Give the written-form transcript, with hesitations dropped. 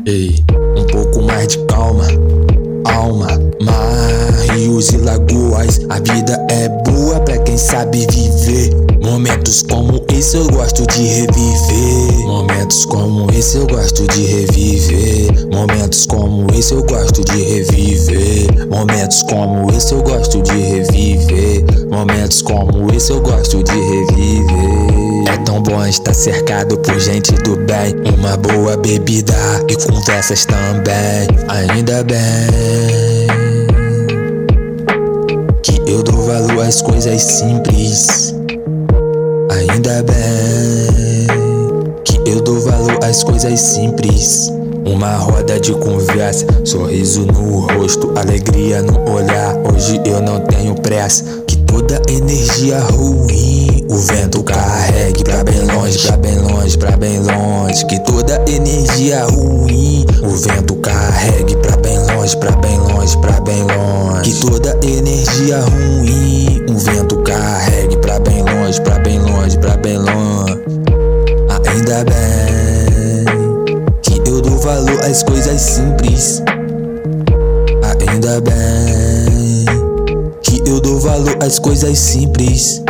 Ei, um pouco mais de calma, alma, mar, rios e lagoas. A vida é boa pra quem sabe viver. Momentos como esse eu gosto de reviver. Momentos como esse eu gosto de reviver. Momentos como esse eu gosto de reviver. Momentos como esse eu gosto de reviver. Momentos como esse eu gosto de reviver. É tão bom estar cercado por gente do bem. Uma boa bebida e conversas também. Ainda bem que eu dou valor às coisas simples. Ainda bem que eu dou valor às coisas simples. Uma roda de conversa, sorriso no rosto, alegria no olhar. Hoje eu não tenho pressa, que toda energia ruim o vento carregue pra bem longe, pra bem longe, pra bem longe. Que toda energia ruim o vento carregue pra bem longe, pra bem longe, pra bem longe. Que toda energia ruim o vento carregue pra bem longe, pra bem longe, pra bem longe. Ainda bem que eu dou valor às coisas simples. Ainda bem que eu dou valor às coisas simples.